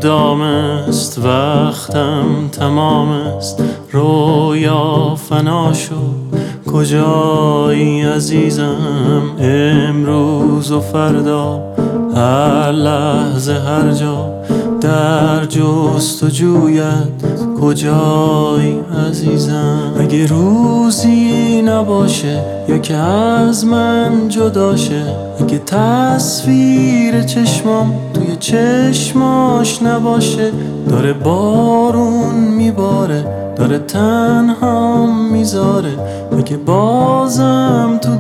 مدام است، وقتم تمام است، رویا فنا شد. کجایی عزیزم امروز و فردا، هر لحظه هر جا در جستجویت. کجایی عزیزم اگه روزی نباشه یا که از من جدا شه، اگه تصویر چشمام توی چشماش نباشه، داره بارون میباره، داره تنهام میذاره، اگه بازم تو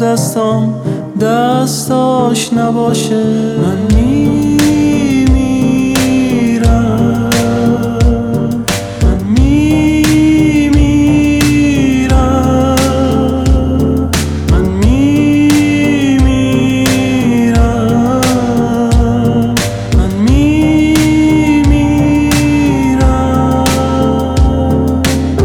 دستاش نباشه، من میمیرم، من میمیرم، من میمیرم، من میمیرم.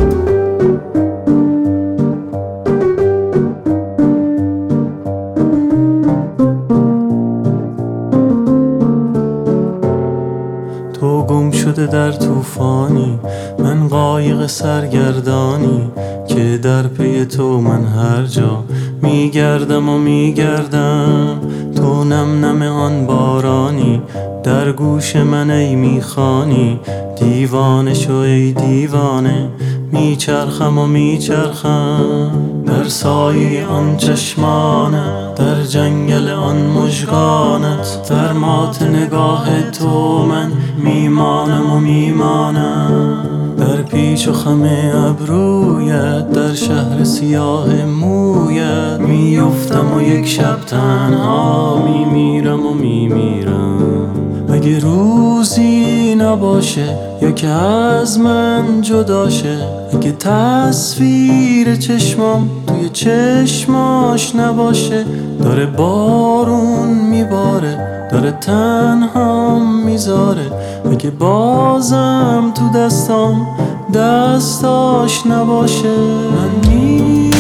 تو گم شده در طوفانی، من قایق سرگردانی که در پی تو من هر جا میگردم و میگردم. تو نم نم آن بارانی در گوش من ای میخوانی، دیوانه شو ای دیوانه، میچرخم و میچرخم در سایه آن چشمانت، در جنگل آن مژگانت، در مات نگاه تو من میمانم و میمانم، در پیچ و خم ابرویت، در شهر سیاه مویت میفتم و یک شب تنها میمیرم و میمیرم. اگه روزی نباشه یا که از من جدا شه، اگه تصویر چشمام توی چشماش نباشه، داره بارون میباره، داره تنهام میذاره، اگه بازم تو دستاش نباشه، من